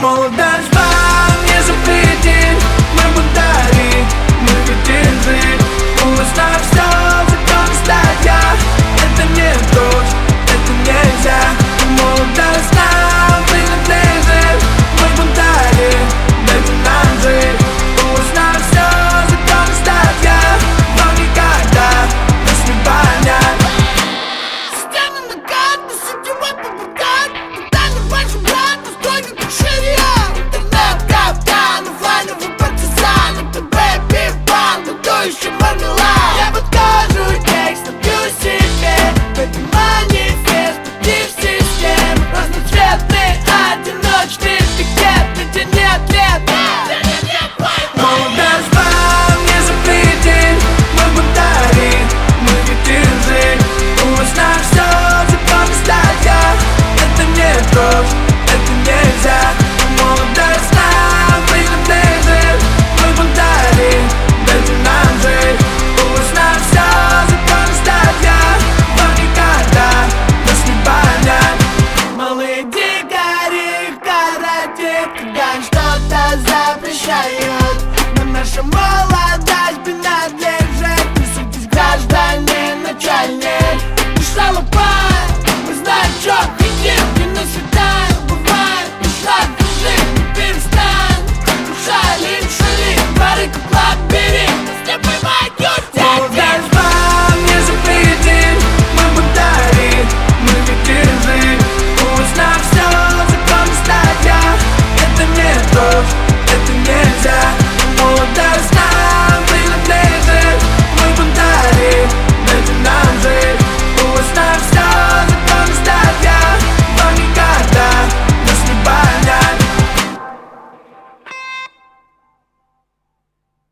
Молодость вам не запретит, мы бунтари, мы хотим жить. У нас на все законы статья, это не дочь, это нельзя. Молодость нам принадлежит, мы бунтари, дайте нам жить. У нас на все законы статья, вам никогда нас не понять. Стены нагад, на сети рэп попадает. Питание больше брат, настойник как шире. Интернет капкан, оффлайновый партизан. Это бэби-бан, будущий мармелад. Я подкажу текст, набью себе бэби манифест против систем. Разноцветный, одиночный пикет, где нет лет, где нет войны. Молодость вам не запретит, мы бунтари, мы хотим жить. У нас на все законы статья, это не дождь, это нельзя. Молодость нам принадлежит, мы бунтари, дайте нам жить. У нас на все законы статья, вам никогда нас не понять. Малые дикари в карате, когда им что-то запрещают. Нам наша молодость принадлежит. Неситесь, граждане, начальник. Пришла лопа, мы знаем, что хотим. И на